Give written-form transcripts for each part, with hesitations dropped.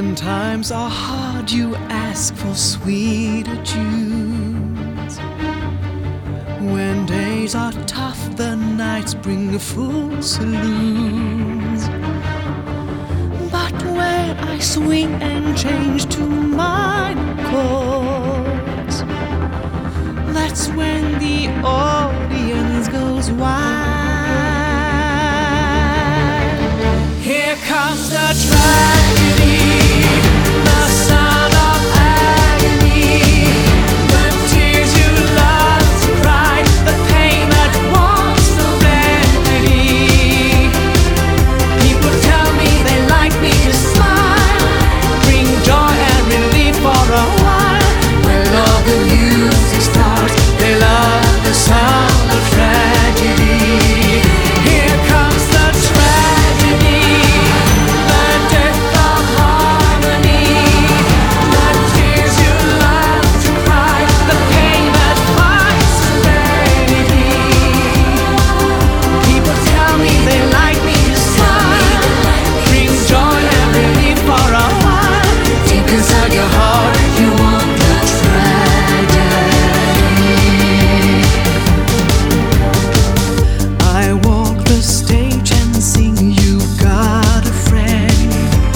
When times are hard, you ask for sweeter tunes. When days are tough, the nights bring full saloons. But when I swing and change to minor chords, that's when the audience goes wild. Here comes the tragedy, the sound of agony, the tears you love to cry, the pain that wants no remedy. People tell me they like me to smile, bring joy and relief for a while. When all the music starts, they love the sound of tragedy. Here comes the tragedy, the death of harmony, the tears you love to cry, the pain that finds serenity. People tell me they like me to smile, bring joy and relief for a while. Deep inside your heart, you want the tragedy. I walk the stage and sing, you got a friend.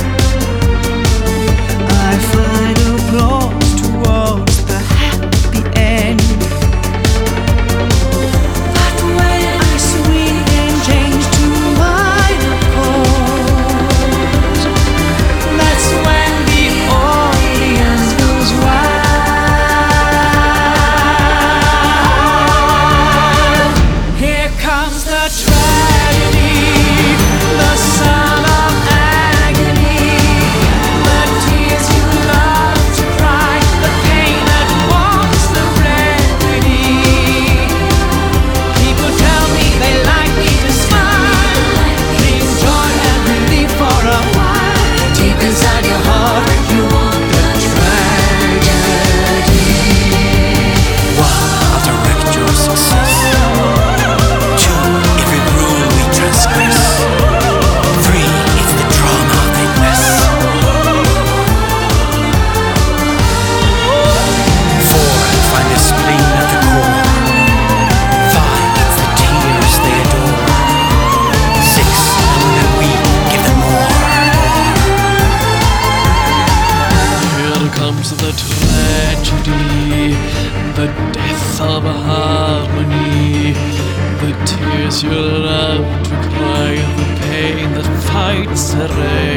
I find applause towards the happy end. But when I swing and change to minor chords, that's when the audience goes wild. Here comes the tragedy, the sound of agony, the tears you love to cry, the pain that wants the remedy. People tell me they like me to smile, bring joy and relief for a while. Deep inside your heart, you want the tragedy. 1. I'll direct your success. 2. Every rule we transgress. 3. It's the drama they bless. 4. Find the spleen at the core. 5. It's the tears they adore. 6. And we give them more. Here comes the tragedy, the death of harmony, the tears you love to cry, the pain that fights serenity.